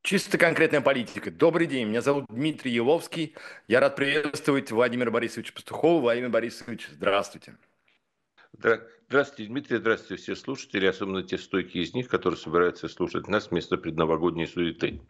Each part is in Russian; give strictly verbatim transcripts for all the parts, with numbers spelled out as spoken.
Чисто конкретная политика. Добрый день, меня зовут Дмитрий Еловский. Я рад приветствовать Владимира Борисовича Пастухова. Владимир Борисович, здравствуйте. Здра- Здравствуйте, Дмитрий, здравствуйте все слушатели, особенно те стойкие из них, которые собираются слушать нас вместо предновогодней суеты.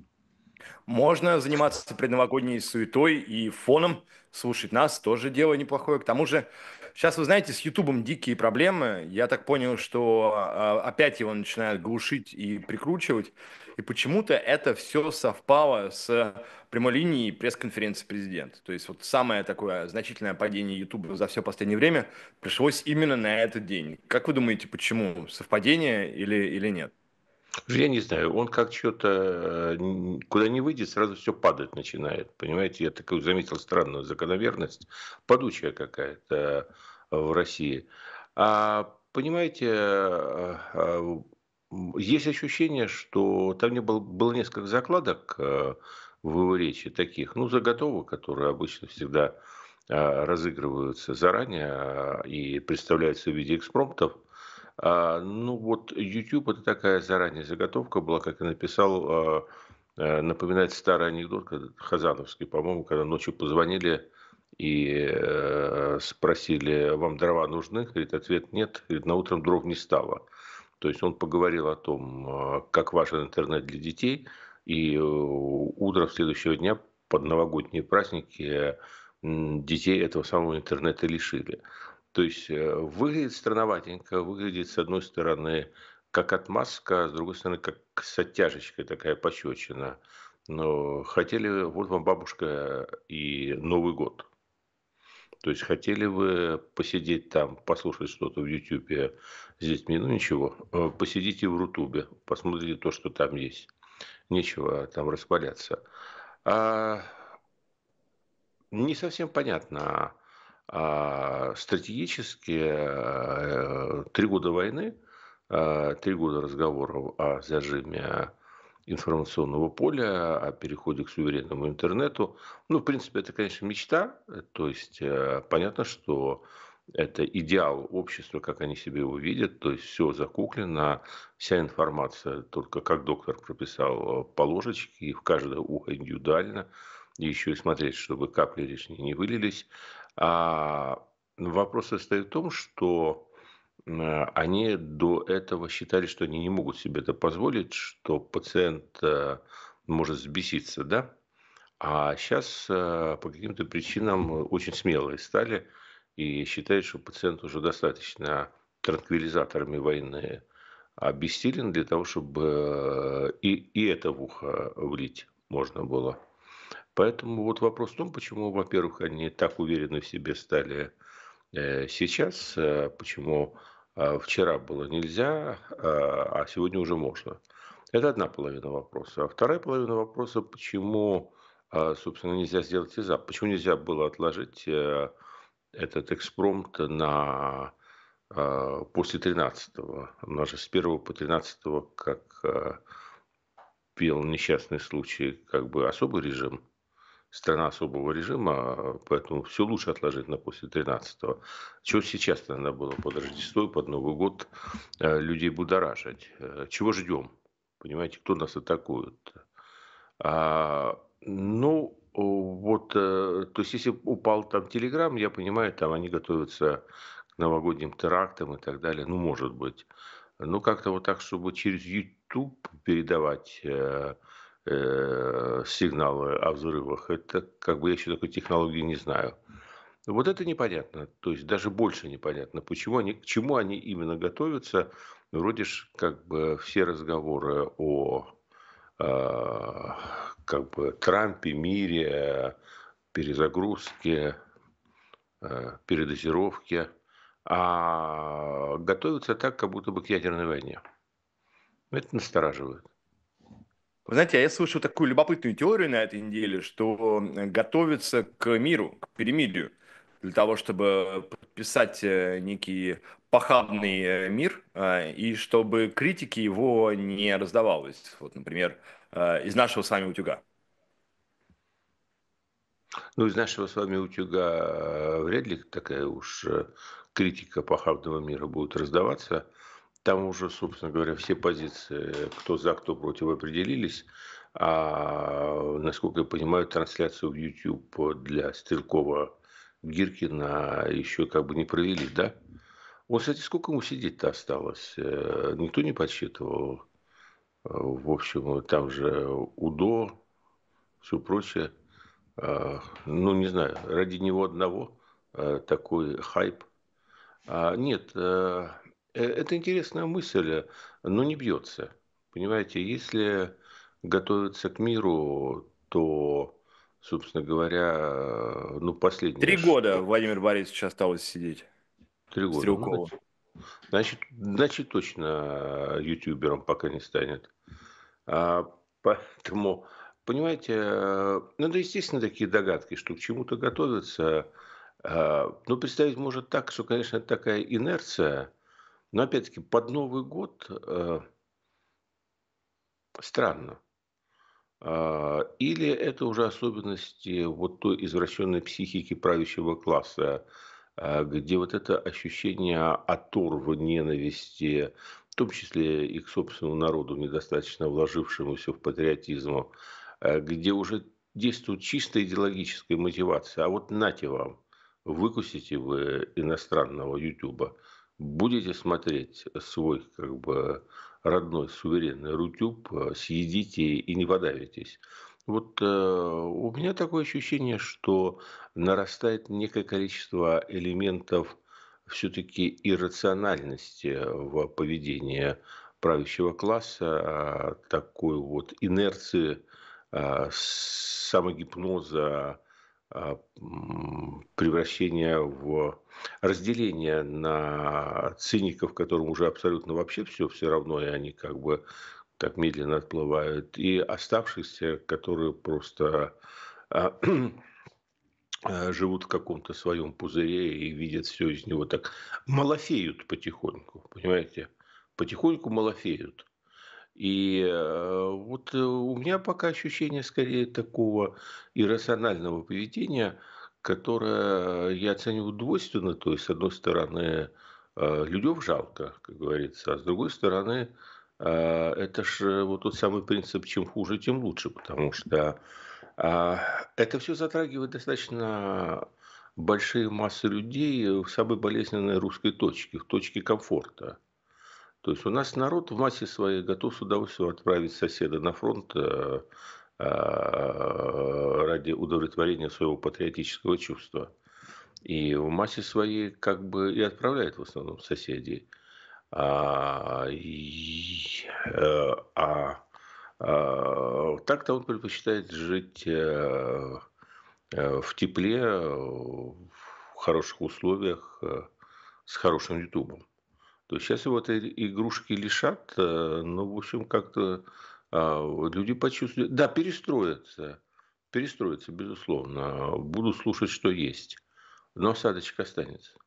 Можно заниматься предновогодней суетой и фоном, слушать нас, тоже дело неплохое. К тому же, сейчас, вы знаете, с Ютубом дикие проблемы. Я так понял, что а, опять его начинают глушить и прикручивать. И почему-то это все совпало с прямой линией пресс-конференции президента. То есть вот самое такое значительное падение Ютуба за все последнее время пришлось именно на этот день. Как вы думаете, почему? Совпадение или, или нет? Я не знаю, он как что-то, куда не выйдет, сразу все падать начинает. Понимаете, я такую заметил странную закономерность, падучая какая-то в России. А понимаете, а, а, есть ощущение, что там не было, было несколько закладок э, в его речи таких, ну, заготовок, которые обычно всегда а, разыгрываются заранее а, и представляются в виде экспромтов. А, ну вот YouTube это такая заранее заготовка была, как я написал, а, э, напоминает старый анекдот, когда- хазановский, по-моему, когда ночью позвонили и э, спросили, вам дрова нужны? Говорит, ответ нет. Говорит, на утром дров не стало. То есть он поговорил о том, а, как важен интернет для детей, и э, утром следующего дня под новогодние праздники м, детей этого самого интернета лишили. То есть э, выглядит странноватенько, выглядит с одной стороны как отмазка, а с другой стороны как с оттяжечкой такая пощечина. Но хотели, вот вам бабушка и Новый год. То есть хотели вы посидеть там, послушать что-то в Ютубе с детьми, ну ничего, э, посидите в Рутубе, посмотрите то, что там есть. Нечего там распаляться. А, не совсем понятно. А, стратегически э, три года войны, э, три года разговоров о зажиме информационного поля, о переходе к суверенному интернету. Ну, в принципе, это, конечно, мечта. Э, То есть, э, понятно, что это идеал общества, как они себе его видят. То есть, все закуклено, вся информация, только как доктор прописал, по ложечке, и в каждое ухо индивидуально. И еще и смотреть, чтобы капли лишние не вылились. А вопрос состоит в том, что м, они до этого считали, что они не могут себе это позволить, что пациент э, может взбеситься, да? А сейчас по каким-то причинам очень смелые стали и считают, что пациент уже достаточно транквилизаторами войны обессилен для того, чтобы э, и, и это в ухо влить можно было. Поэтому вот вопрос в том, почему, во-первых, они так уверены в себе стали э, сейчас, э, почему э, вчера было нельзя, э, а сегодня уже можно. Это одна половина вопроса. А вторая половина вопроса, почему, э, собственно, нельзя сделать из почему нельзя было отложить э, этот экспромт на э, после тринадцатого. У нас же с первого по тринадцатого, как э, пел несчастный случай, как бы особый режим, страна особого режима, поэтому все лучше отложить на после тринадцатого. Чего сейчас надо было под Рождество и под Новый год э, людей будоражить? Э, Чего ждем? Понимаете, кто нас атакует? А, ну, о, вот, э, то есть, если упал там Телеграм, я понимаю, там они готовятся к новогодним терактам и так далее. Ну, может быть. Ну, как-то вот так, чтобы через YouTube передавать э, э, сигналы о взрывах, это как бы я еще такой технологии не знаю. Вот это непонятно. То есть даже больше непонятно, почему они, к чему они именно готовятся. Вроде ж как бы все разговоры о э, как бы Трампе, мире, перезагрузке, э, передозировке, а готовятся так, как будто бы к ядерной войне. Это настораживает. Вы знаете, а я слышал такую любопытную теорию на этой неделе, что э, готовится к миру, к перемирию, для того, чтобы подписать э, некий похабный э, мир, э, и чтобы критики его не раздавалось. Вот, например, э, из нашего с вами утюга. Ну, из нашего с вами утюга э, вряд ли такая уж э, критика похабного мира будет раздаваться. Там уже, собственно говоря, все позиции, кто за, кто против, определились. А, насколько я понимаю, трансляцию в YouTube для Стрелкова-Гиркина еще как бы не провели, да? Вот, кстати, сколько ему сидеть-то осталось? Э, Никто не подсчитывал. Э, В общем, там же УДО, все прочее. А, Ну, не знаю, ради него одного э, такой хайп. А, Нет, э, э, это интересная мысль, но не бьется. Понимаете, если готовиться к миру, то, собственно говоря, э, ну, последнее, Три года что Владимир Борисович осталось сидеть, три года, ну, Стрелкову. значит, значит, значит, точно ютубером пока не станет. А, Поэтому, понимаете, э, ну, да, естественно, такие догадки, что к чему-то готовятся. А, Ну, представить может так, что, конечно, это такая инерция, но опять-таки под Новый год э, странно. А, Или это уже особенности вот той извращенной психики правящего класса, а, где вот это ощущение оторва, ненависти, в том числе и к собственному народу, недостаточно вложившемуся в патриотизм, а, где уже действует чисто идеологическая мотивация. А вот нате вам, выкусите вы иностранного ютуба, будете смотреть свой как бы родной суверенный Рутюб, э, съедите и не подавитесь. Вот э, у меня такое ощущение, что нарастает некое количество элементов все-таки иррациональности в поведении правящего класса, а, такой вот инерции, а, самогипноза, а, м, превращения в разделение на циников, которым уже абсолютно вообще все все равно, и они как бы так медленно отплывают, и оставшихся, которые просто а, а, живут в каком-то своем пузыре и видят все из него так, малофеют потихоньку, понимаете? Потихоньку малофеют. И э, вот э, у меня пока ощущение скорее такого иррационального поведения, которое я оцениваю двойственно. То есть, с одной стороны, э, людям жалко, как говорится, а с другой стороны, э, это же вот тот самый принцип, чем хуже, тем лучше, потому что а, это все затрагивает достаточно большие массы людей в самой болезненной русской точке, в точке комфорта. То есть у нас народ в массе своей готов с удовольствием отправить соседа на фронт э, а, ради удовлетворения своего патриотического чувства. И в массе своей как бы и отправляет в основном соседей. А, и, э, а, а, Так-то он предпочитает жить э, э, в тепле, э, в хороших условиях, э, с хорошим ютубом. То есть сейчас его этой игрушки лишат, э, ну, в общем, как-то а, вот люди почувствуют. Да, перестроятся. Перестроятся, безусловно. Буду слушать, что есть. Но осадочек останется.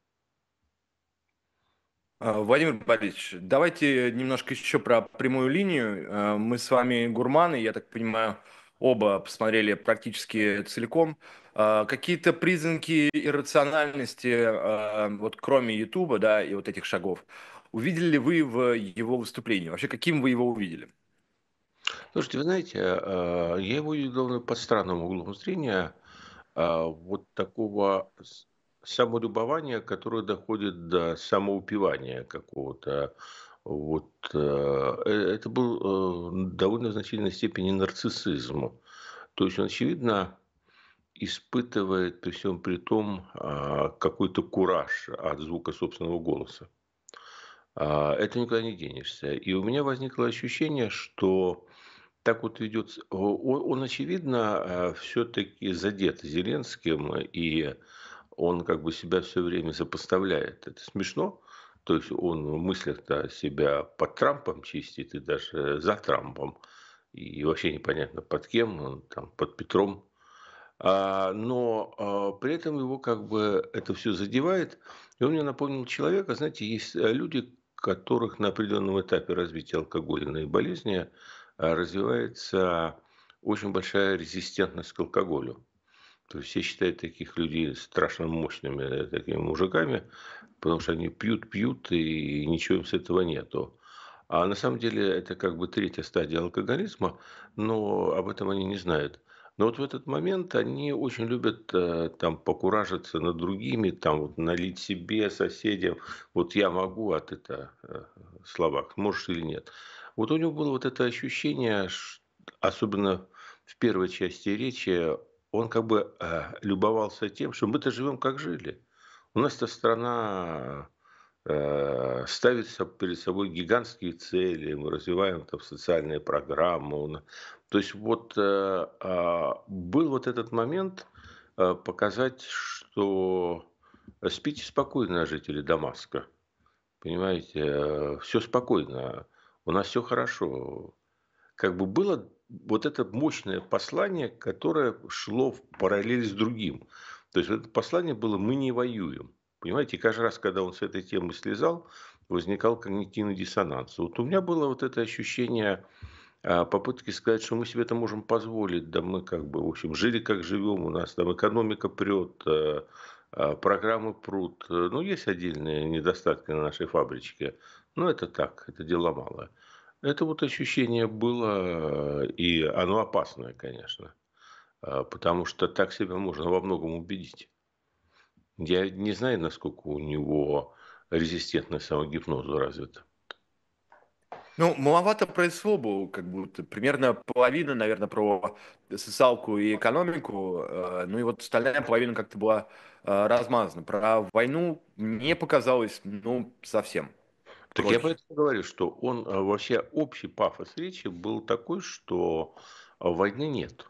А, Владимир Борисович, давайте немножко еще про прямую линию. А, Мы с вами гурманы, я так понимаю, оба посмотрели практически целиком. А, Какие-то признаки иррациональности, а, вот кроме Ютуба, да, и вот этих шагов, увидели ли вы в его выступлении? Вообще, каким вы его увидели? Слушайте, вы знаете, а, я его видел под странным углом зрения, а, вот такого с- самолюбования, которое доходит до самоупивания какого-то. Вот, э, э, это был э, довольно значительной степени нарциссизм. То есть он, очевидно, испытывает при всем при том а, какой-то кураж от звука собственного голоса. А, Это никуда не денешься. И у меня возникло ощущение, что так вот ведет, он, он очевидно, все-таки задет Зеленским, и он как бы себя все время сопоставляет. Это смешно. То есть он в мыслях-то себя под Трампом чистит и даже за Трампом. И вообще непонятно под кем, он там под Петром. А, но а, при этом его как бы это все задевает. И он мне напомнил человека, знаете, есть э, люди, которых на определенном этапе развития алкогольной болезни а, развивается очень большая резистентность к алкоголю. То есть все считают таких людей страшно мощными э, такими мужиками, потому что они пьют, пьют, и ничего им с этого нету. А на самом деле это как бы третья стадия алкоголизма, но об этом они не знают. Но вот в этот момент они очень любят э, там покуражиться над другими, там вот налить себе, соседям. Вот я могу, а ты-то, э, слабак, можешь или нет. Вот у него было вот это ощущение, ш- особенно в первой части речи, он как бы э, любовался тем, что мы-то живем как жили. У нас-то страна э, ставит со- перед собой гигантские цели, мы развиваем там социальные программы. у на- То есть вот э, а, был вот этот момент э, показать, что спите спокойно, жители Дамаска. Понимаете, все спокойно, у нас все хорошо. Как бы было вот это мощное послание, которое шло в параллель с другим. То есть это послание было «мы не воюем». Понимаете, и каждый раз, когда он с этой темы слезал, возникал когнитивный диссонанс. Вот у меня было вот это ощущение а, попытки сказать, что мы себе это можем позволить, да мы как бы, в общем, жили как живем, у нас там экономика прет, э, а, программы прут. Э, Ну, есть отдельные недостатки на нашей фабричке, но это так, это дело малое. Это вот ощущение было, э, и оно опасное, конечно, а, потому что так себя можно во многом убедить. Я не знаю, насколько у него резистентность самогипнозу развита. Ну, маловато про СВО, как будто примерно половина, наверное, про социалку и экономику, э, ну и вот остальная половина как-то была э, размазана. Про войну мне показалось, ну, совсем Так я прочь. поэтому говорю, что он а, вообще общий пафос речи был такой, что а, войны нет.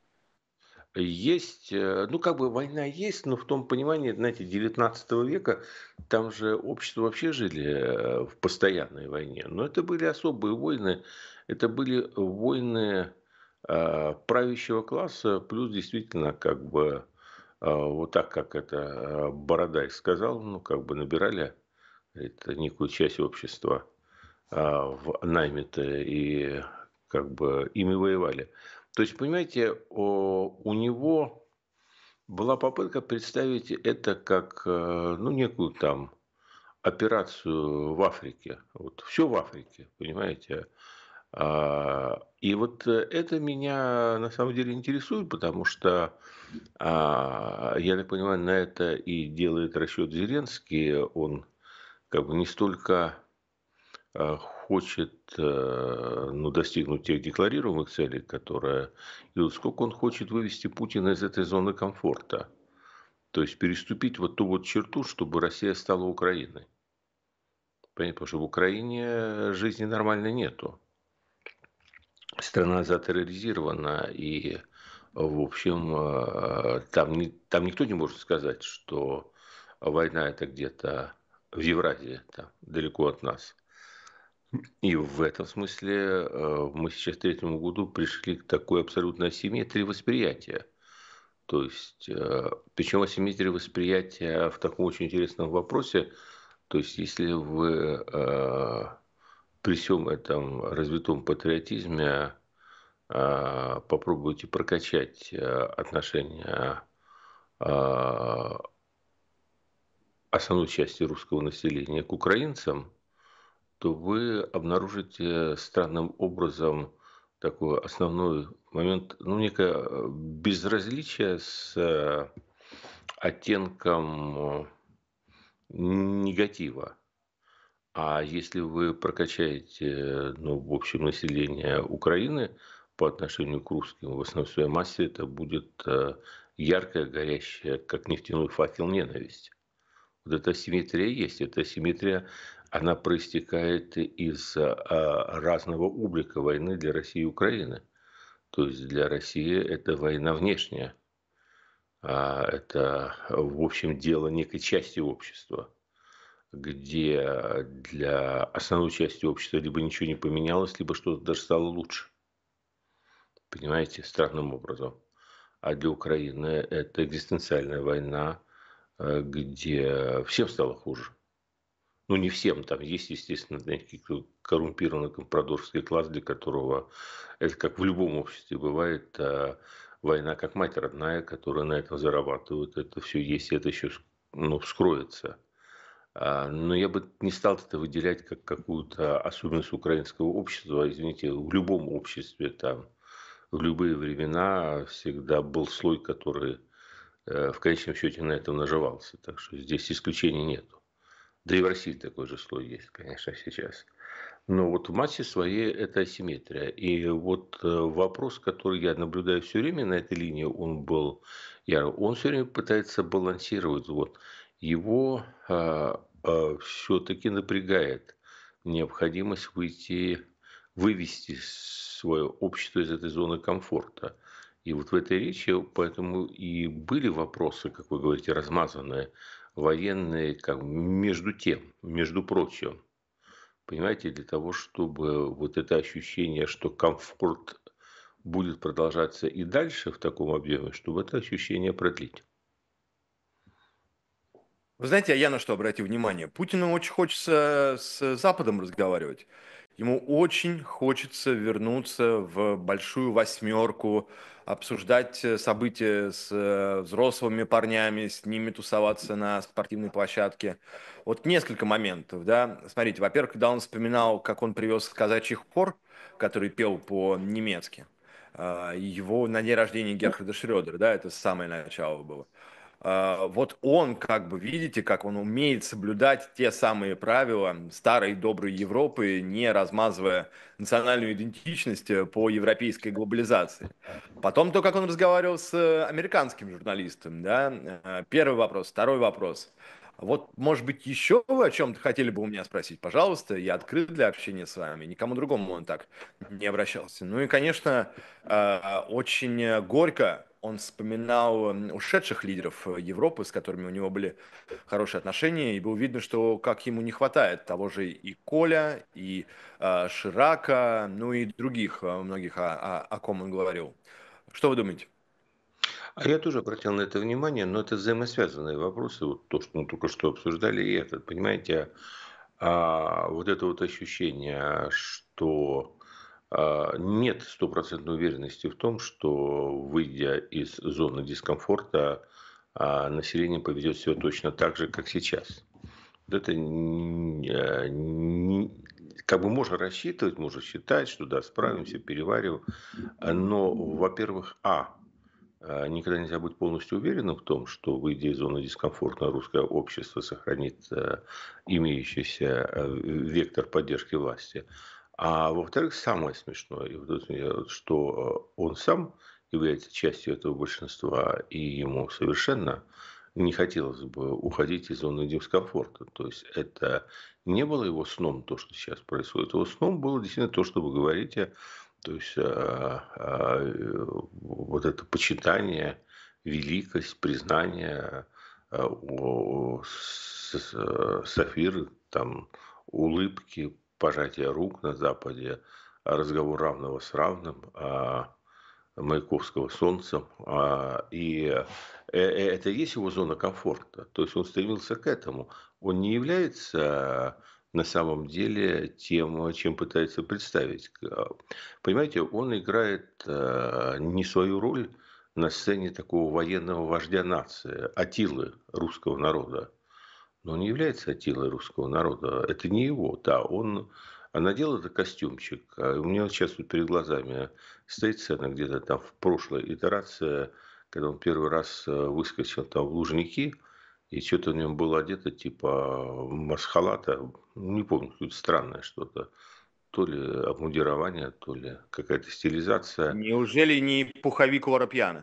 Есть, э, ну как бы война есть, но в том понимании, знаете, девятнадцатого века, там же общество вообще жили э, в постоянной войне. Но это были особые войны, это были войны а, правящего класса, плюс действительно как бы а, вот так, как это а, Бородай сказал, ну как бы набирали это некую часть общества а, в найме-то и как бы ими воевали. То есть, понимаете, о, у него была попытка представить это как, э, ну, некую там операцию в Африке. Вот все в Африке, понимаете. А, И вот э, это меня на самом деле интересует, потому что, а, я так понимаю, на это и делает расчет Зеленский. Он как бы не столько а, хочет, э, ну, достигнуть тех декларируемых целей, которые идут, сколько он хочет вывести Путина из этой зоны комфорта. То есть переступить вот ту вот черту, чтобы Россия стала Украиной. Понятно, потому что в Украине жизни нормальной нету. Страна затерроризирована, и, в общем, э, там, ни- там никто не может сказать, что война это где-то в Евразии, там, далеко от нас. И в этом смысле э, мы сейчас к третьему году пришли к такой абсолютной асимметрии восприятия. То есть, э, причем асимметрия восприятия в таком очень интересном вопросе. То есть, если вы э, при всем этом развитом патриотизме э, попробуете прокачать э, отношения э, основной части русского населения к украинцам, то вы обнаружите странным образом такой основной момент, ну, некое э, безразличие с э, оттенком э, негатива. А если вы прокачаете, ну, в общем, население Украины по отношению к русским, в основной своей массе это будет э, яркая, горящая, как нефтяной факел, ненависть. Вот эта асимметрия есть. Эта асимметрия, она проистекает из а, разного облика войны для России и Украины. То есть для России это война внешняя. А это, в общем, дело некой части общества, где для основной части общества либо ничего не поменялось, либо что-то даже стало лучше. Понимаете, странным образом. А для Украины это экзистенциальная война, э, где всем стало хуже. Ну, не всем, там есть, естественно, знаете, коррумпированный компрадорский класс, для которого это как в любом обществе бывает, а, война как мать родная, которая на этом зарабатывает. Это все есть, и это еще ну, вскроется. А, но я бы не стал это выделять как какую-то особенность украинского общества. Извините, в любом обществе, там, в любые времена всегда был слой, который э, в конечном счете на этом наживался. Так что здесь исключений нету. Да и в России такой же слой есть, конечно, сейчас. Но вот в массе своей это асимметрия. И вот э, вопрос, который я наблюдаю все время на этой линии, он был яро, он все время пытается балансировать. Вот. Его все-таки напрягает необходимость выйти, вывести свое общество из этой зоны комфорта. И вот в этой речи поэтому и были вопросы, как вы говорите, размазанные, военные, как между тем, между прочим. Понимаете, для того, чтобы вот это ощущение, что комфорт будет продолжаться и дальше в таком объеме, чтобы это ощущение продлить. Вы знаете, а я на что обратил внимание? Путину очень хочется с Западом разговаривать. Ему очень хочется вернуться в большую восьмерку, обсуждать э, события с э, взрослыми парнями, с ними тусоваться на спортивной площадке. Вот несколько моментов, да. Смотрите, во-первых, когда он вспоминал, как он привез казачий хор, который пел по-немецки, а, его на день рождения Герхарда Шрёдера, да, это самое начало было. А, вот он, как бы, видите, как он умеет соблюдать те самые правила старой доброй Европы, не размазывая национальную идентичность э, по европейской глобализации. Потом то, как он разговаривал с э, американским журналистом, да, э, первый вопрос, второй вопрос. Вот, может быть, еще вы о чем-то хотели бы у меня спросить? Пожалуйста, я открыт для общения с вами. Никому другому он так не обращался. Ну и, конечно, э, очень горько он вспоминал м, ушедших лидеров э, Европы, с которыми у него были хорошие отношения, и было видно, что как ему не хватает того же и Коля, и э, Ширака, ну и других э, многих, о, о- о ком он говорил. Что вы думаете? А я тоже обратил на это внимание, но это взаимосвязанные вопросы, вот то, что мы только что обсуждали, и это, понимаете, а, вот это вот ощущение, что а, нет стопроцентной уверенности в том, что, выйдя из зоны дискомфорта, а, население поведет себя точно так же, как сейчас. Вот это н- э, н- как бы можно рассчитывать, можно считать, что да, справимся, перевариваем. Но, во-первых, а, а, никогда нельзя быть полностью уверенным в том, что, выйдя из зоны дискомфорта, русское общество сохранит э, имеющийся э, вектор поддержки власти. А во-вторых, самое смешное, и вот это, э, что э, он сам является частью этого большинства, и ему совершенно не хотелось бы уходить из зоны дискомфорта. То есть это не было его сном, то, что сейчас происходит. Его сном было действительно то, что вы говорите, то есть а, а, э, вот это почитание, великость, признание, а, о, с- с- сафир, там, улыбки, пожатие рук на Западе, а, разговор равного с равным, а, Маяковского солнцем. а, И э, э, это и есть его зона комфорта. То есть он стремился к этому. Он не является на самом деле тем, чем пытается представить. К- Понимаете, он играет э, не свою роль на сцене такого военного вождя нации, Атилы русского народа. Но он не является Атилой русского народа. Это не его, да. Он а надел этот костюмчик. А у меня вот сейчас вот перед глазами стоит сцена где-то там в прошлой итерации, когда он первый раз э, выскочил там в Лужники, и что-то в нем было одето типа масхалата, не помню, какое-то странное что-то. То ли обмундирование, то ли какая-то стилизация. Неужели не пуховик Воропьяна?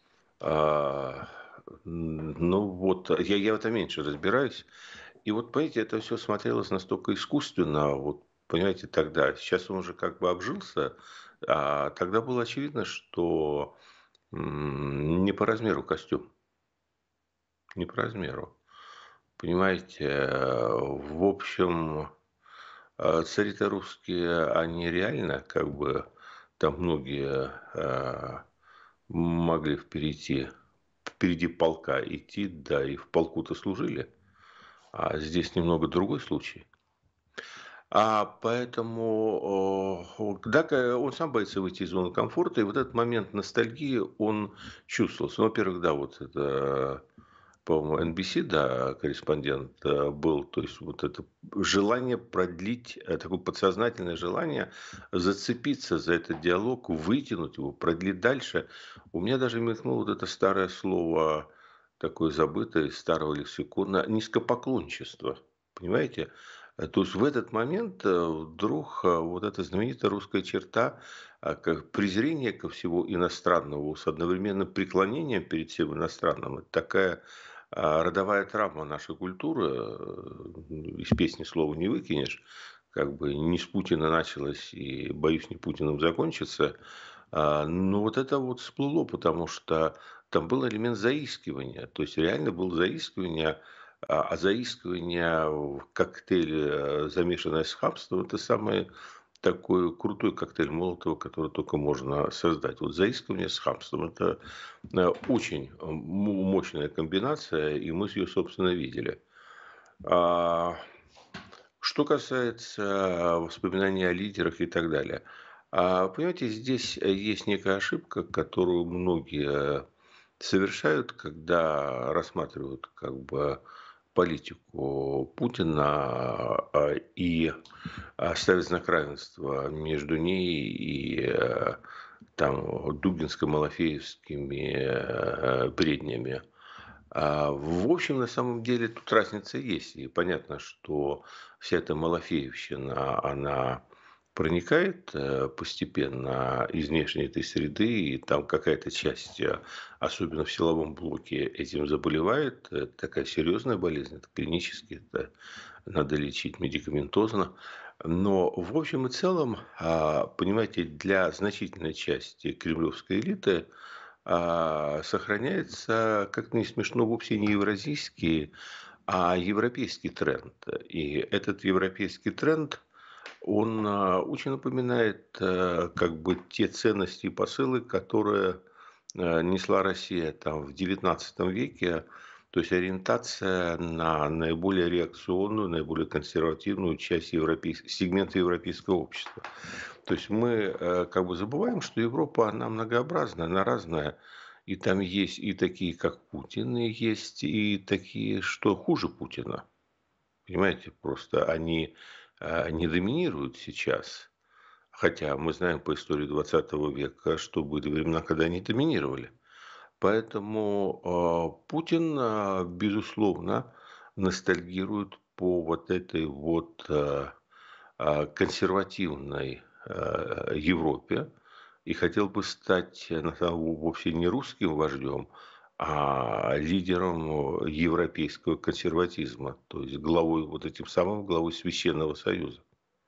А, ну вот, я, я в этом меньше разбираюсь. И вот, понимаете, это все смотрелось настолько искусственно, вот, понимаете, тогда. Сейчас он уже как бы обжился, а тогда было очевидно, что м, не по размеру костюм, не по размеру. Понимаете, э, в общем, э, цари-то русские, они реально, как бы, там многие э, могли впереди, впереди полка идти, да, и в полку-то служили. А здесь немного другой случай. А поэтому, о, да, ка он сам боится выйти из зоны комфорта, и вот этот момент ностальгии, он чувствовался. Ну, во-первых, да, вот это по-моему, эн би си, да, корреспондент э, был, то есть вот это желание продлить, э, такое подсознательное желание зацепиться за этот диалог, вытянуть его, продлить дальше. У меня даже мелькнуло вот это старое слово, такое забытое из старого лексикона, низкопоклончество. Понимаете? Э, То есть в этот момент э, вдруг э, вот эта знаменитая русская черта, а, как презрение ко всему иностранному с одновременным преклонением перед всем иностранным, это такая а, родовая травма нашей культуры, э, из песни слова не выкинешь, как бы не с Путина началось и, боюсь, не Путиным закончится. А, Но вот это вот всплыло, потому что там был элемент заискивания, то есть реально было заискивание, а а заискивание в коктейле, э, замешанное с хамством, это самый такой крутой коктейль Молотова, который только можно создать. Вот заискивание с хамством – это э, очень э, м- мощная комбинация, и мы ее, собственно, видели. А, Что касается воспоминаний о лидерах и так далее. А, Понимаете, здесь э, есть некая ошибка, которую многие совершают, когда рассматривают как бы политику Путина а, и а, ставят знак равенства между ней и э, там Дубинско-Малафеевскими э, бреднями. А, В общем, на самом деле тут разница есть. И понятно, что вся эта малафеевщина, она проникает э, постепенно из внешней этой среды, и там какая-то часть, э, особенно в силовом блоке, этим заболевает. Это такая серьезная болезнь, это клинически, это надо лечить медикаментозно. Но в общем и целом, а, понимаете, для значительной части кремлевской элиты а, сохраняется, как не смешно, вовсе не евразийский, а европейский тренд. И этот европейский тренд, он а, очень напоминает а, как бы те ценности и посылы, которые а, несла Россия там в девятнадцатом веке, то есть ориентация на наиболее реакционную, наиболее консервативную часть европейского, сегмента европейского общества. То есть мы э, как бы забываем, что Европа, она многообразная, она разная. И там есть и такие, как Путин, и есть и такие, что хуже Путина. Понимаете, просто они э, не доминируют сейчас. Хотя мы знаем по истории двадцатого века, что были времена, когда они доминировали. Поэтому э, Путин, э, безусловно, ностальгирует по вот этой вот э, э, консервативной э, Европе и хотел бы стать э, на самом деле, вовсе не русским вождем, а лидером э, европейского консерватизма, то есть главой, вот этим самым главой Священного Союза.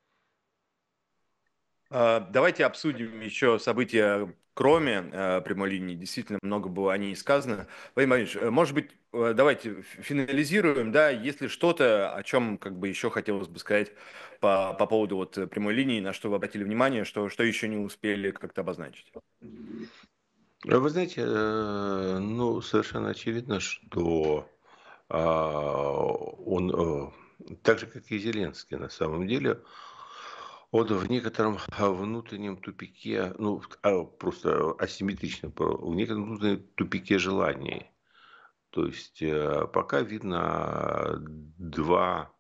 А, Давайте обсудим еще события, кроме э, прямой линии. Действительно, много было о ней сказано. Владимир Владимирович, э, может быть, э, давайте ф- финализируем, да, если что-то, о чем как бы еще хотелось бы сказать по, по поводу вот э, прямой линии, на что вы обратили внимание, что, что еще не успели как-то обозначить. А Вы знаете, э, ну, совершенно очевидно, что а, он, э, так же, как и Зеленский, на самом деле, он в некотором а, внутреннем тупике, ну, а, просто асимметрично, по- в некотором внутреннем тупике желаний. То есть э, пока видно два,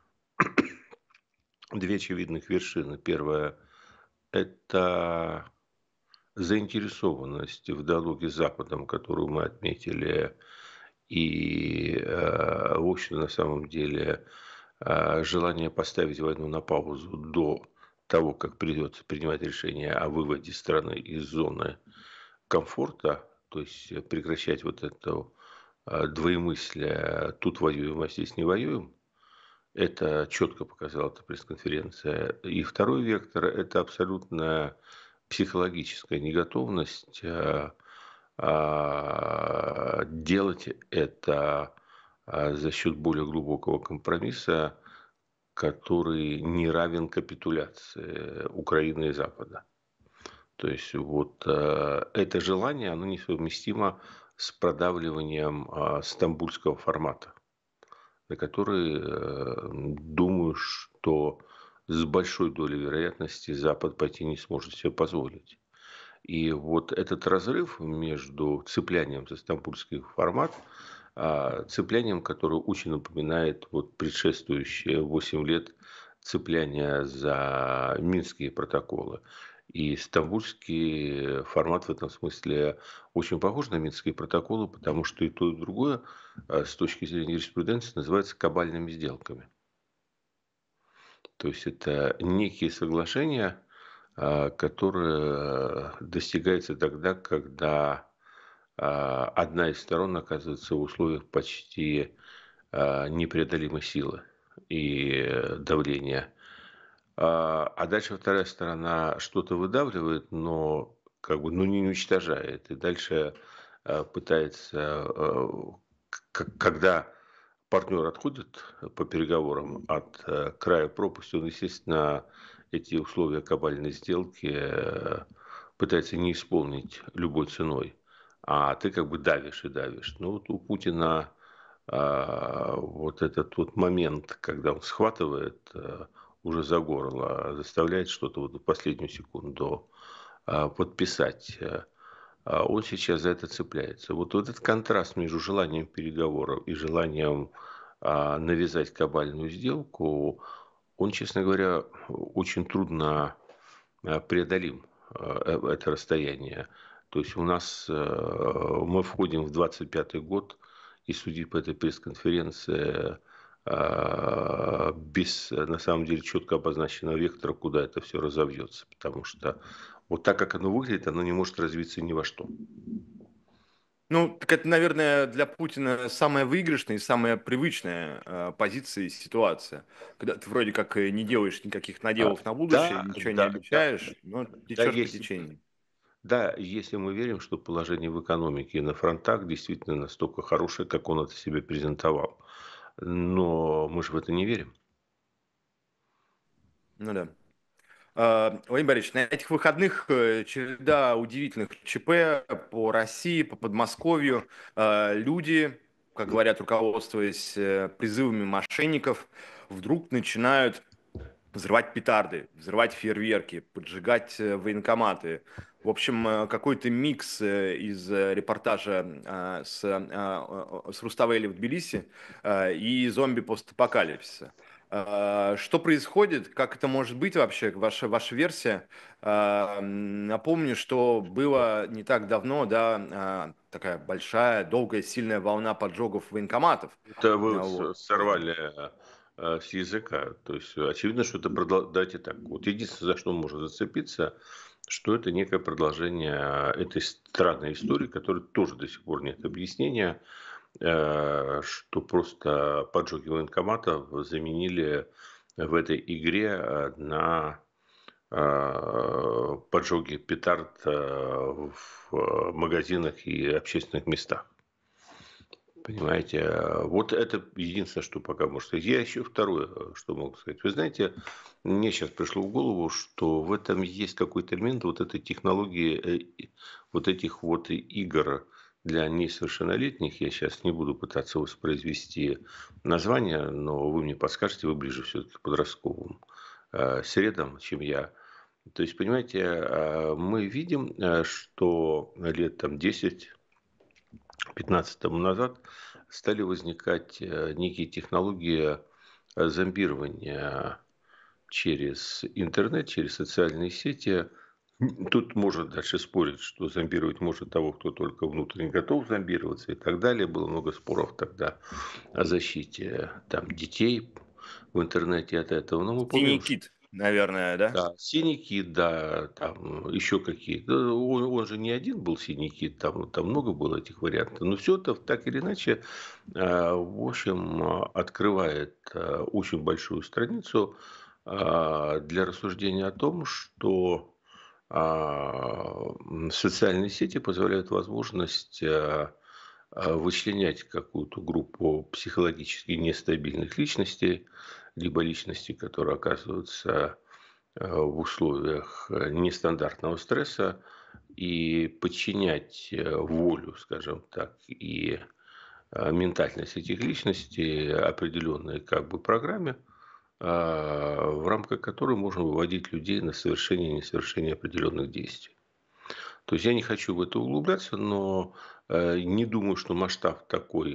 две очевидных вершины. Первая – это заинтересованность в диалоге с Западом, которую мы отметили, и, э, в общем, на самом деле, э, желание поставить войну на паузу до того, как придется принимать решение о выводе страны из зоны комфорта, то есть прекращать вот это э, двоемыслие «тут воюем, а здесь не воюем», это четко показала эта пресс-конференция. И второй вектор – это абсолютная психологическая неготовность э, а, делать это а, за счет более глубокого компромисса, который не равен капитуляции Украины и Запада. То есть вот э, это желание, оно несовместимо с продавливанием а, стамбульского формата, на который, э, думаю, что с большой долей вероятности Запад пойти не сможет себе позволить. И вот этот разрыв между цеплянием за стамбульский формат, а, цеплянием, которое очень напоминает вот предшествующие восемь лет цепляния за Минские протоколы. И стамбульский формат в этом смысле очень похож на Минские протоколы, потому что и то, и другое а, с точки зрения юриспруденции называется кабальными сделками. То есть это некие соглашения, а, которые достигаются тогда, когда а, одна из сторон оказывается в условиях почти а, непреодолимой силы и э, давления. А а дальше вторая сторона что-то выдавливает, но как бы, ну, не уничтожает. И дальше а, пытается, э, к- когда партнер отходит по переговорам от э, края пропасти, он, естественно, эти условия кабальной сделки э, пытается не исполнить любой ценой. А ты как бы давишь и давишь. Ну, вот у Путина а, вот этот вот момент, когда он схватывает э, уже за горло, заставляет что-то вот в последнюю секунду а, подписать. э, а Он сейчас за это цепляется. Вот, вот этот контраст между желанием переговоров и желанием а, навязать кабальную сделку, он, честно говоря, очень трудно а, преодолим, а, э, это расстояние. То есть у нас э, мы входим в двадцать пятый год, и судить по этой пресс-конференции а, без, на самом деле, четко обозначенного вектора, куда это все разовьется. Потому что вот так, как оно выглядит, оно не может развиться ни во что. Ну, так это, наверное, для Путина самая выигрышная и самая привычная э, позиция и ситуация. Когда ты вроде как и не делаешь никаких А, наделов на будущее, да, ничего не да, да, обещаешь, но да, течешь по если, течению. да, если мы верим, что положение в экономике и на фронтах действительно настолько хорошее, как он это себе презентовал. Но мы же в это не верим. Ну да. А, Владимир Борисович, на этих выходных э, череда удивительных ЧП по России, по Подмосковью. А, Люди, как говорят, руководствуясь э, призывами мошенников, вдруг начинают взрывать петарды, взрывать фейерверки, поджигать э, военкоматы. В общем, э, какой-то микс э, из э, репортажа э, с, э, э, с Руставели в Тбилиси э, и зомби-постапокалипсиса. Э, Что происходит? Как это может быть вообще? Ваша, ваша версия? Э, Напомню, что было не так давно, да, э, такая большая, долгая, сильная волна поджогов военкоматов. Это вы вот Вот. с- сорвали э, с языка. То есть э, очевидно, что это продол- давайте так. Вот единственное, за что можно зацепиться, что это некое продолжение э, этой странной истории, которой тоже до сих пор нет объяснения, э, что просто поджоги военкоматов заменили в этой игре э, на э, поджоги петард э, в э, магазинах и общественных местах. Понимаете, э, вот это единственное, что пока можно сказать. Я еще второе, э, что могу сказать. Вы знаете, мне сейчас пришло в голову, что в этом есть какой-то элемент вот этой технологии, э, и- вот этих вот игр для несовершеннолетних. Я сейчас не буду пытаться воспроизвести название, но вы мне подскажете, вы ближе все-таки к подростковым э, средам, чем я. То есть, понимаете, э, мы видим, э, что лет там десять пятнадцать тому назад стали возникать э, некие технологии э, зомбирования через интернет, через социальные сети. Тут можно дальше спорить, что зомбировать может того, кто только внутренне готов зомбироваться и так далее. Было много споров тогда о защите там, детей в интернете от этого. Но мы Синий помним, кит, наверное, да? да, синий кит, да, там еще какие-то. Да, Он, он же не один был синий кит, там, там много было этих вариантов. Но все это так или иначе, э, в общем, э, открывает э, очень большую страницу э, для рассуждения о том, что а, м, социальные сети позволяют возможность э, э, вычленять какую-то группу психологически нестабильных личностей, либо личностей, которые оказываются э, в условиях э, нестандартного стресса и подчинять э, волю, скажем так, и э, ментальность этих личностей определенной как бы программе, а, в рамках которой можно выводить людей на совершение и несовершение определенных действий. То есть я не хочу в это углубляться, но э, не думаю, что масштаб такой,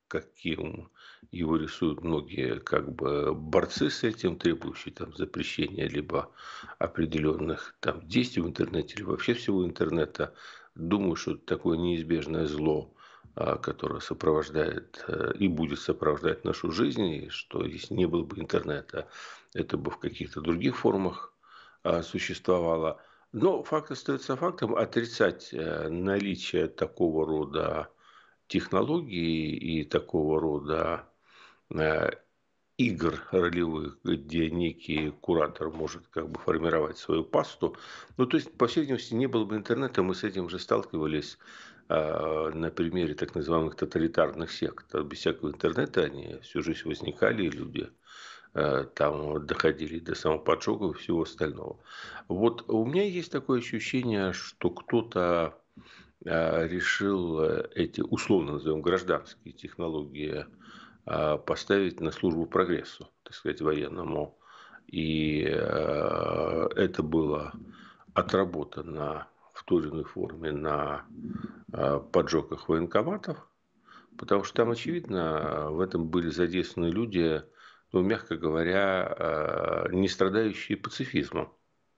каким его рисуют многие как бы борцы с этим, требующие там запрещения либо определенных там действий в интернете, или вообще всего интернета. Думаю, что это такое неизбежное зло, а, которое сопровождает э, и будет сопровождать нашу жизнь, и что если не было бы интернета, это бы в каких-то других формах а, существовало. Но факт остается фактом. Отрицать э, наличие такого рода технологий и такого рода э, игр ролевых, где некий куратор может как бы формировать свою пасту. Ну, то есть, по всей видимости, не было бы интернета, мы с этим уже сталкивались э, на примере так называемых тоталитарных сект. Без всякого интернета они всю жизнь возникали, и люди э, там доходили до самоподжогов и всего остального. Вот у меня есть такое ощущение, что кто-то э, решил э, эти, условно назовем, гражданские технологии э, поставить на службу прогрессу, так сказать, военному. И э, это было отработано в той или иной форме на э, поджогах военкоматов, потому что там, очевидно, в этом были задействованы люди, ну, мягко говоря, э, не страдающие пацифизмом.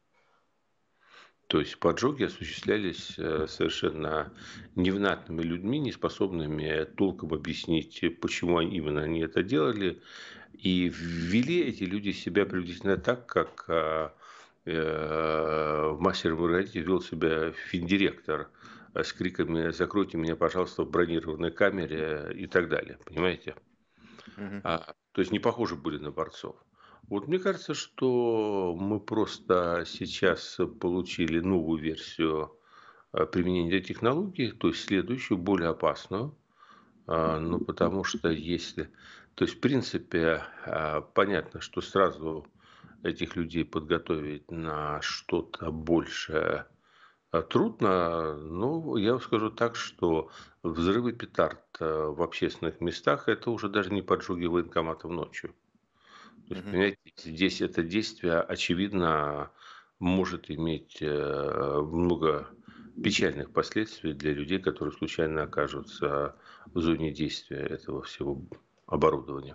То есть поджоги осуществлялись э, совершенно невнятными людьми, не способными толком объяснить, почему они- именно они это делали. И ввели эти люди себя приблизительно так, как э, э, в «Мастере и Маргарите» вел себя финдиректор э, с криками «Закройте меня, пожалуйста, в бронированной камере» и так далее. Понимаете? Мгм. А, то есть не похожи были на борцов. Вот мне кажется, что мы просто сейчас получили новую версию э, применения технологий, то есть следующую, более опасную. А, Ну, потому что если... То есть, в принципе, а, понятно, что сразу этих людей подготовить на что-то большее а, трудно. Но я вам скажу так, что взрывы петард э, в общественных местах – это уже даже не поджоги военкоматов ночью. То есть, Мгм. понимаете, здесь это действие, очевидно, может иметь э, много печальных последствий для людей, которые случайно окажутся в зоне действия этого всего оборудования.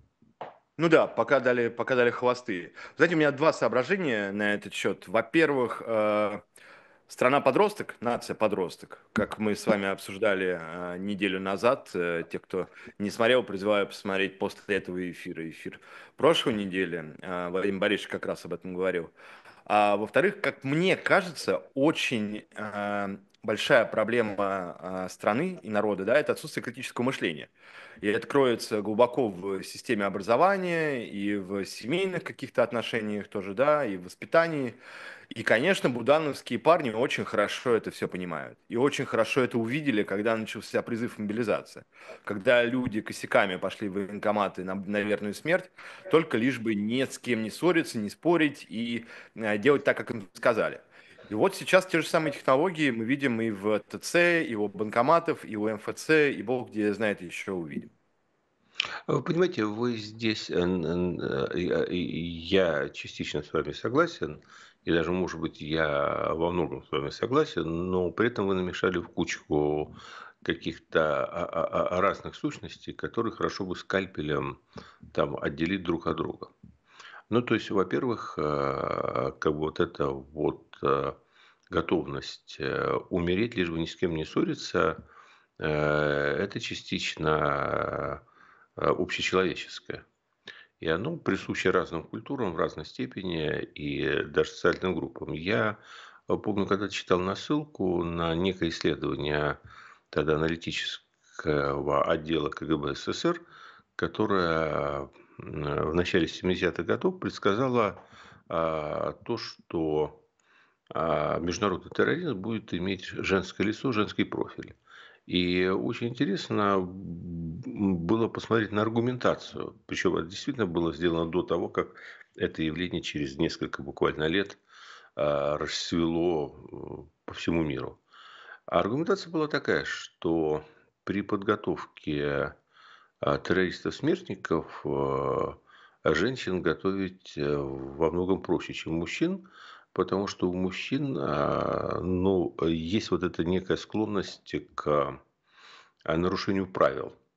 Ну да, пока дали, пока дали хвосты. Знаете, у меня два соображения на этот счет. Во-первых, э, страна-подросток, нация-подросток, как мы с вами обсуждали э, неделю назад. Э, те, кто не смотрел, призываю посмотреть после этого эфира. Эфир прошлой недели. Э, Вадим Борисович как раз об этом говорил. А во-вторых, как мне кажется, очень э, большая проблема э, страны и народа, да, это отсутствие критического мышления. И это кроется глубоко в системе образования и в семейных каких-то отношениях тоже, да, и в воспитании. И, конечно, будановские парни очень хорошо это все понимают. И очень хорошо это увидели, когда начался призыв мобилизации. Когда люди косяками пошли в военкоматы на, на верную смерть, только лишь бы ни с кем не ссориться, не спорить и э, делать так, как им сказали. И вот сейчас те же самые технологии мы видим и в ТЦ, и у банкоматов, и у МФЦ, и бог где знает еще увидим. Вы понимаете, вы здесь, э, н- э, я я частично с вами согласен, и даже, может быть, я во многом с вами согласен, но при этом вы намешали в кучку каких-то а- а- а- разных сущностей, которые хорошо бы скальпелем там отделить друг от друга. Ну, то есть, во-первых, э, как бы вот эта вот э, готовность э, умереть, лишь бы ни с кем не ссориться, э, это частично э, общечеловеческое. И оно присуще разным культурам в разной степени и даже социальным группам. Я э, помню, когда читал насылку на некое исследование тогда аналитического отдела КГБ СССР, которое м, в начале семидесятых годов предсказала а, то, что а, международный терроризм будет иметь женское лицо, женский профиль. И очень интересно было посмотреть на аргументацию. Причем это действительно было сделано до того, как это явление через несколько буквально лет а, расцвело э, по всему миру. А аргументация была такая, что при подготовке а, террористов-смертников э, женщин готовить э, во многом проще, чем мужчин, потому что у мужчин а, ну, есть вот эта некая склонность к а, нарушению правил.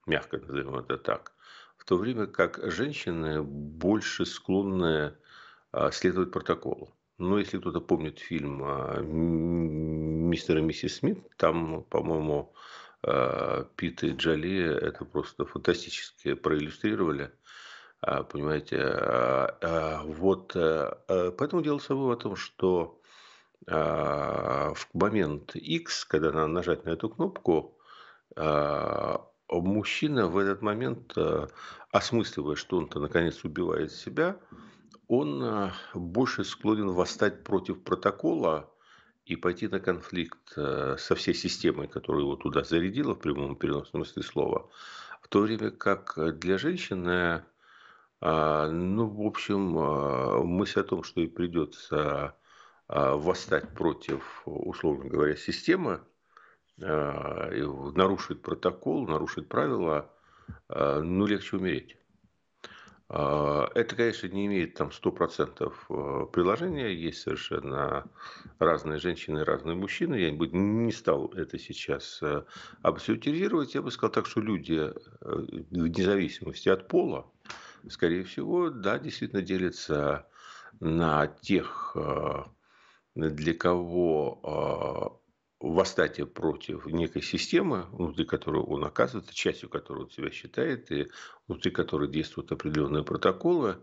мягко назовем это так. В то время как женщины больше склонны а, следовать протоколу. Но если кто-то помнит фильм а, м, «Мистер и миссис Смит», там, по-моему, а, Пит и Джоли это просто фантастически проиллюстрировали. А, Понимаете, а, а, вот а, а, поэтому дело собой в том, что а, в момент X, когда надо нажать на эту кнопку, а, мужчина в этот момент, а, осмысливая, что он-то наконец убивает себя, он а, больше склонен восстать против протокола и пойти на конфликт э, со всей системой, которая его туда зарядила в прямом и переносном смысле слова. В то время как для женщины, а, ну, в общем, а, мысль о том, что ей придется а, восстать против, условно говоря, системы, а, и нарушить протокол, нарушить правила, а, ну, легче умереть. А, Это, конечно, не имеет там сто процентов э, приложения. Есть совершенно разные женщины, разные мужчины. Я бы не стал это сейчас э, абсолютизировать. Я бы сказал так, что люди, э, вне зависимости от пола, скорее всего, да, действительно делятся на тех, э, для кого а, восстание против некой системы, внутри которой он оказывается, частью которой он себя считает, и внутри которой действуют определенные протоколы,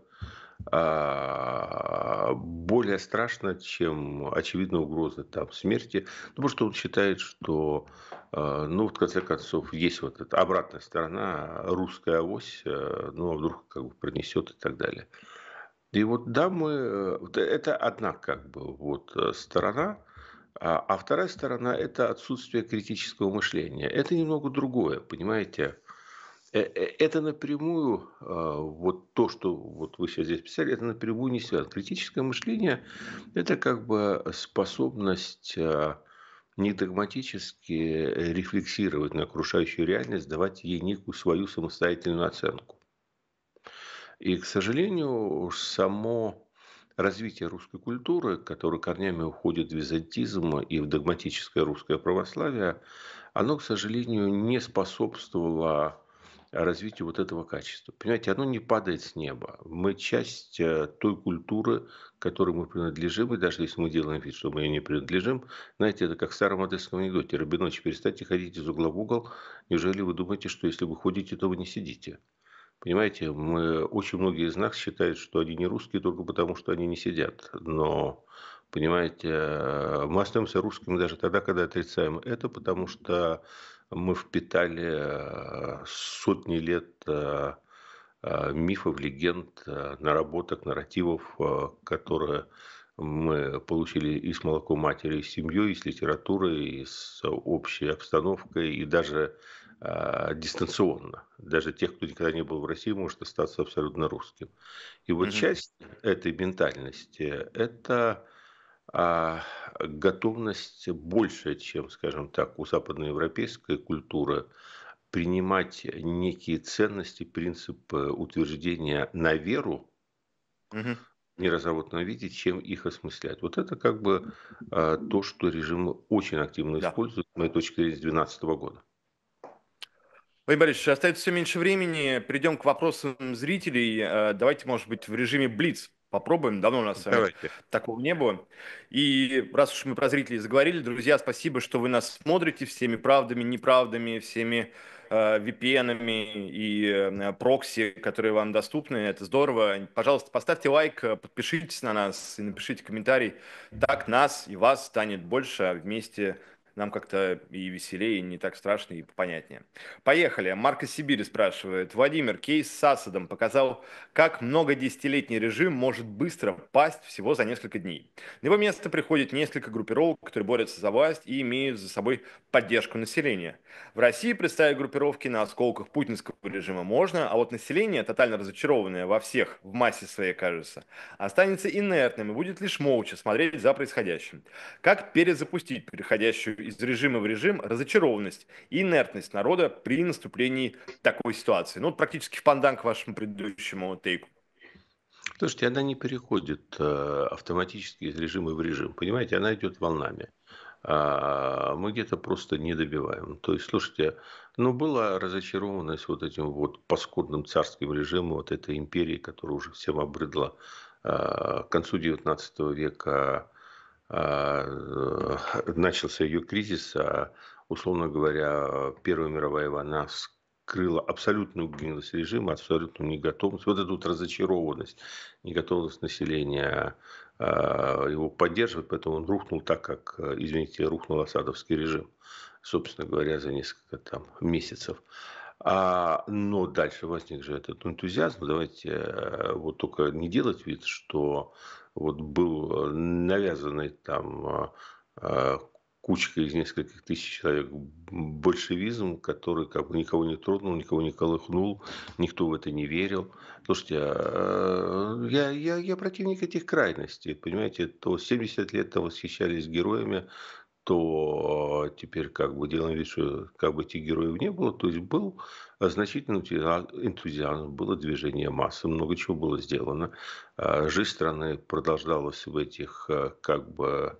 а, более страшно, чем очевидная угроза там, смерти. Ну, потому что он считает, что, а, ну, в конце концов, есть вот эта обратная сторона, русская авось, а, ну, а вдруг как бы пронесет и так далее. И вот да, мы, э, вот это одна как бы вот э, сторона, а, а вторая сторона – это отсутствие критического мышления. Это немного другое, понимаете? Э, э, Это напрямую, а, вот то, что вот вы сейчас здесь писали, это напрямую не связано. Критическое мышление – это как бы способность а, не догматически рефлексировать на окружающую реальность, давать ей некую свою самостоятельную оценку. И, к сожалению, само развитие русской культуры, которое корнями уходит в византизм и в догматическое русское православие, оно, к сожалению, не способствовало развитию вот этого качества. Понимаете, оно не падает с неба. Мы часть э, той культуры, к которой мы принадлежим, и даже если мы делаем вид, что мы ее не принадлежим, знаете, это как в старом одесском анекдоте. Рабинович, перестаньте ходить из угла в угол. Неужели вы думаете, что если вы ходите, то вы не сидите? Понимаете, мы, очень многие из нас считают, что они не русские только потому, что они не сидят. Но, понимаете, э, мы остаемся русскими даже тогда, когда отрицаем это, потому что мы впитали э, сотни лет э, э, мифов, легенд, э, наработок, нарративов, э, которые мы получили и с молоком матери, и с семьей, и с литературой, и с общей обстановкой, и даже а, дистанционно. Даже тех, кто никогда не был в России, может остаться абсолютно русским. И вот Мгм. часть этой ментальности – это а, готовность большая, чем, скажем так, у западноевропейской культуры принимать некие ценности, принципы утверждения на веру Мгм. в неразработанном виде, чем их осмыслять. Вот это как бы а, то, что режим очень активно Да. использует, с моей точки зрения, с две тысячи двенадцатого года. Владимир Борисович, остается все меньше времени. Перейдем к вопросам зрителей. Э, Давайте, может быть, в режиме Блиц попробуем. Давно у нас с вами Давайте. такого не было. И раз уж мы про зрителей заговорили, друзья, спасибо, что вы нас смотрите всеми правдами, неправдами, всеми э, ви пи эн-ами и э, прокси, которые вам доступны. Это здорово. Пожалуйста, поставьте лайк, э, подпишитесь на нас и напишите комментарий. Так нас и вас станет больше, а вместе нам как-то и веселее, и не так страшно, и понятнее. Поехали. Марко Сибири спрашивает. Владимир, кейс с Асадом показал, как многодесятилетний режим может быстро пасть всего за несколько дней. На его место приходит несколько группировок, которые борются за власть и имеют за собой поддержку населения. В России представить группировки на осколках путинского режима можно, а вот население, тотально разочарованное во всех, в массе своей, кажется, останется инертным и будет лишь молча смотреть за происходящим. Как перезапустить переходящую из режима в режим разочарованность и инертность народа при наступлении такой ситуации? Ну, вот практически в пандан к вашему предыдущему тейку. Слушайте, она не переходит э, автоматически из режима в режим. Понимаете, она идет волнами. А мы где-то просто не добиваем. То есть, слушайте, Но была разочарованность вот этим вот паскудным царским режимом, вот этой империи, которая уже всем обрыдла. А, К концу девятнадцатого века а, начался ее кризис, а, условно говоря, Первая мировая война скрыла абсолютную гнилость режима, абсолютную неготовность, вот эту вот разочарованность, неготовность населения а, его поддерживать, поэтому он рухнул так, как, извините, рухнул Асадовский режим, собственно говоря, за несколько там месяцев. А, но дальше возник же этот энтузиазм. Давайте э, вот только не делать вид, что вот был навязанный там а, а, кучкой из нескольких тысяч человек большевизм, который как бы никого не тронул, никого не колыхнул, никто в это не верил. Слушайте, а, я, я, я противник этих крайностей, понимаете, то семьдесят лет там восхищались героями, то теперь как бы делаем вид, что как бы этих героев не было. То есть был значительный энтузиазм, было движение массы, много чего было сделано. А, Жизнь страны продолжалась в этих а, как бы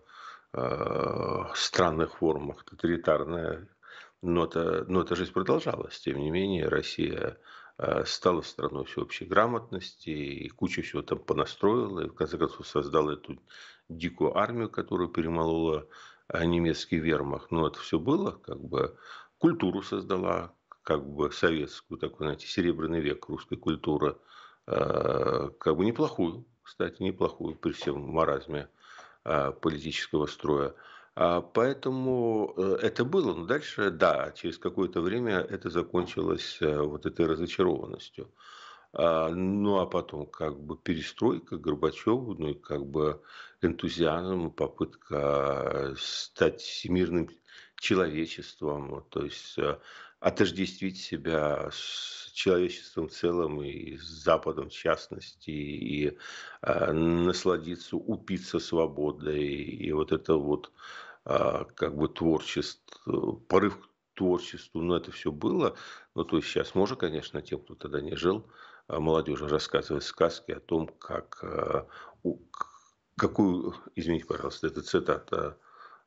а, странных формах, тоталитарная. Но, это, но эта жизнь продолжалась. Тем не менее, Россия а, стала страной всеобщей грамотности и кучу всего там понастроила. И в конце концов создала эту дикую армию, которая перемолола а, немецкий вермахт. Но это все было, как бы культуру создала, как бы советскую, такой, знаете, серебряный век русской культуры, э, как бы неплохую, кстати, неплохую при всем маразме э, политического строя. А, Поэтому э, это было, но дальше, да, через какое-то время это закончилось э, вот этой разочарованностью. А, Ну, а потом как бы перестройка Горбачева, ну и как бы энтузиазм, попытка стать всемирным человечеством, вот, то есть э, отождествить себя с человечеством в целом и с Западом в частности, и э, насладиться, упиться свободой, и вот это вот а, как бы творчество, порыв к творчеству, но это все было. Ну, то есть сейчас можно, конечно, тем, кто тогда не жил, а, молодежи рассказывать сказки о том, как, а, у- к- какую, извините, пожалуйста, это цитата,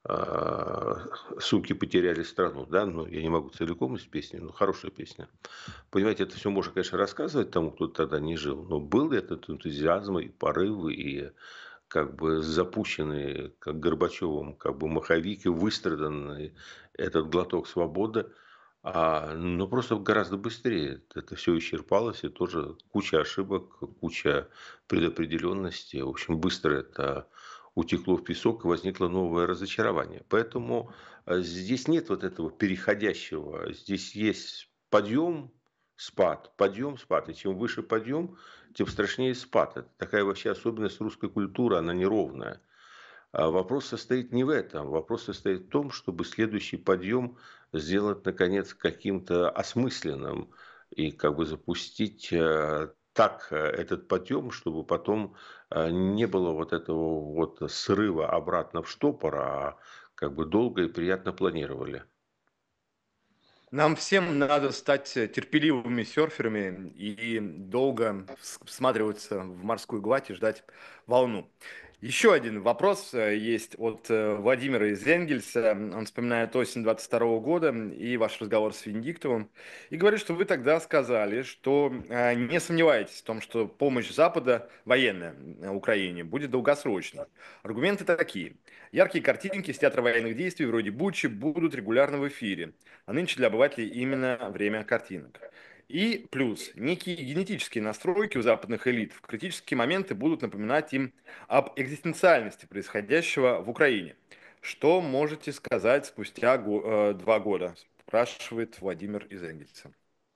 а, суки потеряли страну, да, но я не могу целиком из песни, но хорошая песня. Понимаете, это все можно, конечно, рассказывать тому, кто тогда не жил, но был этот энтузиазм и порывы, и как бы запущенный, как Горбачевым, как бы маховик и выстраданный этот глоток свободы, а, но просто гораздо быстрее это все исчерпалось, и тоже куча ошибок, куча предопределенности. В общем, быстро это утекло в песок, и возникло новое разочарование. Поэтому а, здесь нет вот этого переходящего, здесь есть подъем, спад, подъем, спад. И чем выше подъем, тем страшнее спад. Это такая вообще особенность русской культуры, она неровная. А вопрос состоит не в этом. Вопрос состоит в том, чтобы следующий подъем сделать, наконец, каким-то осмысленным и как бы запустить э, так э, этот подъем, чтобы потом э, не было вот этого вот срыва обратно в штопор, а как бы долго и приятно планировали. Нам всем надо стать э, терпеливыми серферами и долго вс- всматриваться в морскую гладь и ждать волну. Еще один вопрос э, есть от э, Владимира из Энгельса. Он вспоминает осень двадцать второго года и ваш разговор с Венедиктовым. И говорит, что вы тогда сказали, что э, не сомневаетесь в том, что помощь Запада военная э, Украине будет долгосрочной. Аргументы такие. Яркие картинки с театра военных действий вроде Бучи будут регулярно в эфире. А нынче для обывателей именно время картинок. И плюс, некие генетические настройки у западных элит в критические моменты будут напоминать им об экзистенциальности происходящего в Украине. Что можете сказать спустя го- э, два года? Спрашивает Владимир из Энгельса.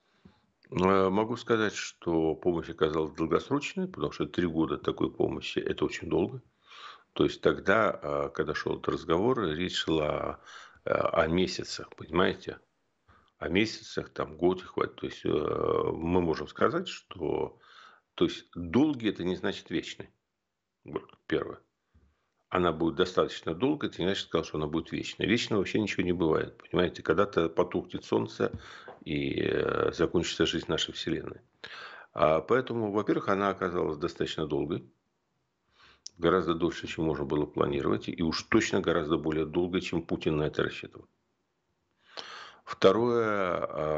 Э, Могу сказать, что помощь оказалась долгосрочной, потому что три года такой помощи – это очень долго. То есть тогда, а, когда шел этот разговор, речь шла а, о месяцах, понимаете? О месяцах, там год хватит. То есть э, мы можем сказать, что то есть долгий это не значит вечный. Вот первое. Она будет достаточно долго, ты не значит сказал, что она будет вечной. Вечно вообще ничего не бывает. Понимаете, когда-то потухнет солнце и э, закончится жизнь нашей Вселенной. А поэтому, во-первых, она оказалась достаточно долгой, гораздо дольше, чем можно было планировать, и уж точно гораздо более долго, чем Путин на это рассчитывал. Второе,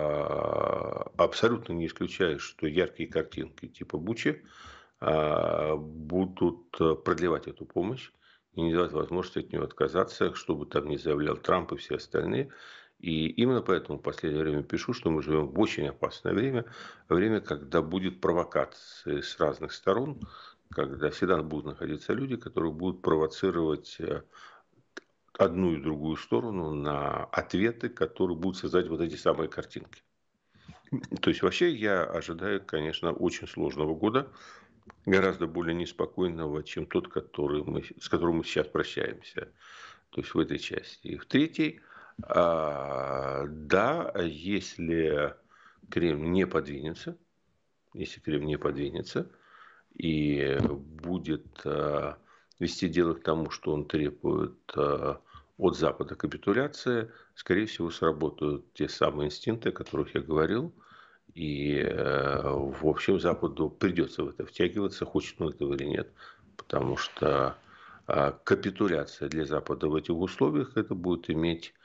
а, абсолютно не исключаю, что яркие картинки типа Бучи а, будут э, продлевать эту помощь и не давать возможности от нее отказаться, что бы там ни заявлял Трамп и все остальные. И именно поэтому в последнее время пишу, что мы живем в очень опасное время, время, когда будет провокация с разных сторон, когда всегда будут находиться люди, которые будут провоцировать э, одну и другую сторону на ответы, которые будут создать вот эти самые картинки. То есть вообще я ожидаю, конечно, очень сложного года, гораздо более неспокойного, чем тот, который мы, с которым мы сейчас прощаемся. То есть в этой части. И в третьей, а, да, если Кремль не подвинется, если Кремль не подвинется и будет а, вести дело к тому, что он требует а, от Запада капитуляции, скорее всего, сработают те самые инстинкты, о которых я говорил. И, э, в общем, Западу придется в это втягиваться, хочет он этого или нет. Потому что а, капитуляция для Запада в этих условиях, это будет иметь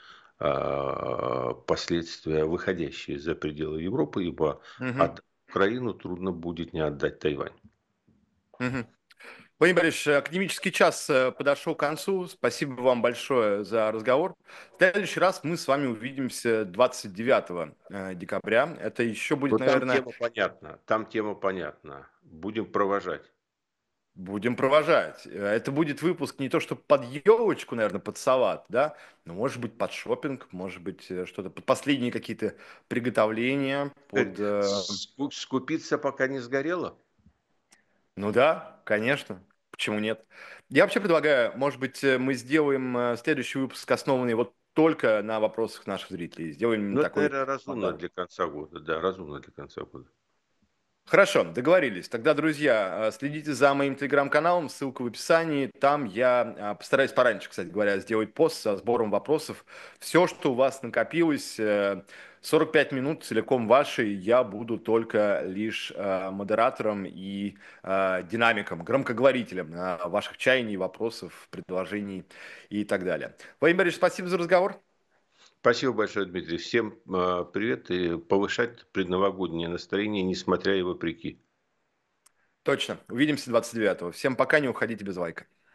а, последствия, выходящие за пределы Европы, ибо Мгм. отдать Украину трудно будет не отдать Тайвань. Мгм. Владимир Борисович, академический час э, подошел к концу. Спасибо вам большое за разговор. В следующий раз мы с вами увидимся двадцать девятого э, декабря. Это еще будет, Но там наверное, тема понятна, там тема понятна. Будем провожать. будем провожать. Э, Это будет выпуск не то, что под елочку, наверное, под салат, да, но может быть под шопинг, может быть э, что-то под последние какие-то приготовления, под... э, Ску- Скупиться, пока не сгорело? Ну да, конечно. Почему нет? Я вообще предлагаю, может быть, э, мы сделаем э, следующий выпуск, основанный вот только на вопросах наших зрителей. Сделаем Ну, это, такой наверное, разумно формат. для конца года. Да, разумно для конца года. Хорошо, договорились. Тогда, друзья, э, следите за моим телеграм-каналом, ссылка в описании. Там я э, постараюсь пораньше, кстати говоря, сделать пост со сбором вопросов. Все, что у вас накопилось, э, сорок пять минут целиком ваши, я буду только лишь э, модератором и э, динамиком, громкоговорителем э, ваших чаяний, вопросов, предложений и так далее. Владимир Борисович, спасибо за разговор. Спасибо большое, Дмитрий. Всем э, привет и повышать предновогоднее настроение, несмотря и вопреки. Точно. Увидимся двадцать девятого. Всем пока, не уходите без лайка.